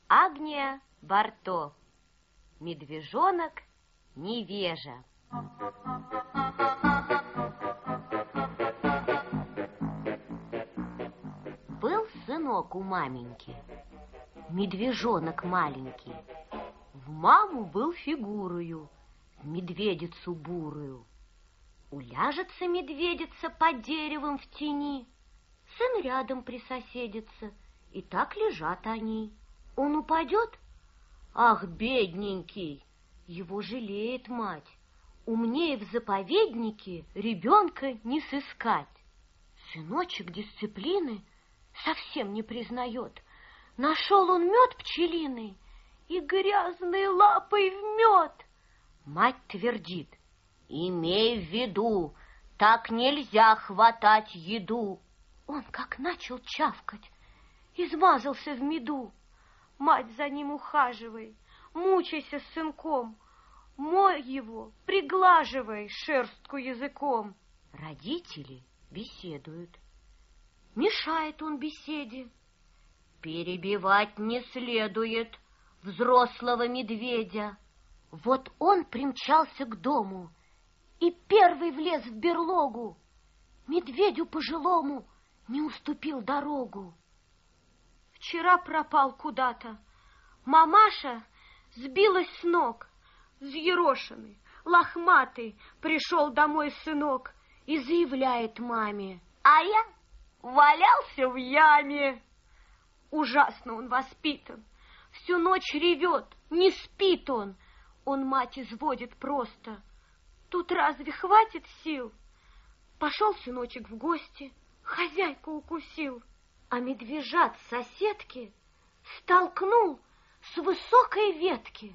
Агния Барто. Медвежонок невежа. Был сынок у маменьки, медвежонок маленький. В маму был фигурою, в медведицу бурую. Уляжется медведица под деревом в тени, сын рядом присоседится, и так лежат они. Он упадет? Ах, бедненький! Его жалеет мать. Умнее в заповеднике ребенка не сыскать. Сыночек дисциплины совсем не признает. Нашел он мед пчелиный и грязной лапой в мед. Мать твердит: имей в виду, так нельзя хватать еду. Он как начал чавкать, измазался в меду. Мать за ним ухаживай, мучайся с сынком, мой его, приглаживай шерстку языком. Родители беседуют. Мешает он беседе. Перебивать не следует взрослого медведя. Вот он примчался к дому и первый влез в берлогу. Медведю пожилому не уступил дорогу. Вчера пропал куда-то. Мамаша сбилась с ног. Взъерошенный, лохматый пришел домой сынок и заявляет маме: а я валялся в яме. Ужасно он воспитан, всю ночь ревет, не спит он. Он мать изводит просто. Тут разве хватит сил? Пошел сыночек в гости, хозяйку укусил, а медвежат соседки столкнул с высокой ветки.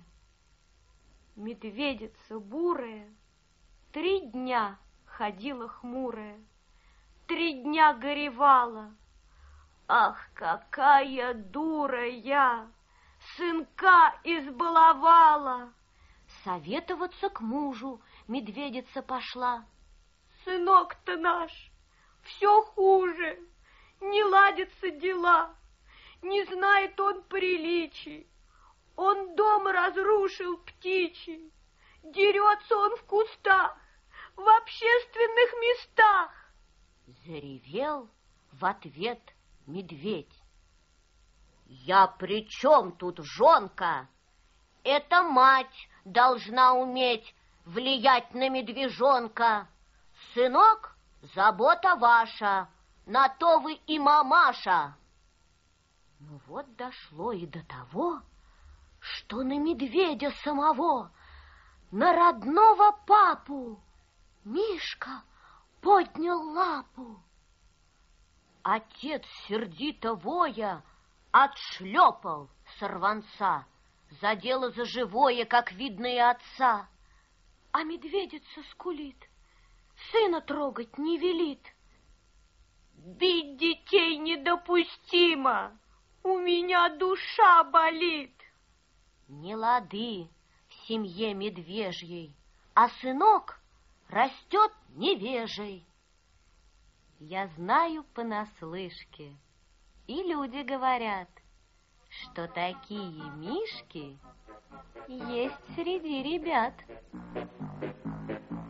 Медведица бурая 3 дня ходила хмурая, 3 дня горевала. Ах, какая дура я! Сынка избаловала! Советоваться к мужу медведица пошла. Сынок-то наш все хуже, не ладятся дела, не знает он приличий. Он дом разрушил птичий, дерется он в кустах, в общественных местах. Заревел в ответ медведь: я при чем тут, жонка? Это мать должна уметь влиять на медвежонка. Сынок, забота ваша, на то вы и мамаша. Ну вот дошло и до того, что на медведя самого, на родного папу, Мишка поднял лапу. Отец, сердито воя, отшлепал сорванца, за дело за живое, как видно, и отца. А медведица скулит, сына трогать не велит. Бить детей недопустимо, у меня душа болит. Не лады в семье медвежьей, а сынок растет невежей. Я знаю понаслышке, и люди говорят, что такие мишки есть среди ребят.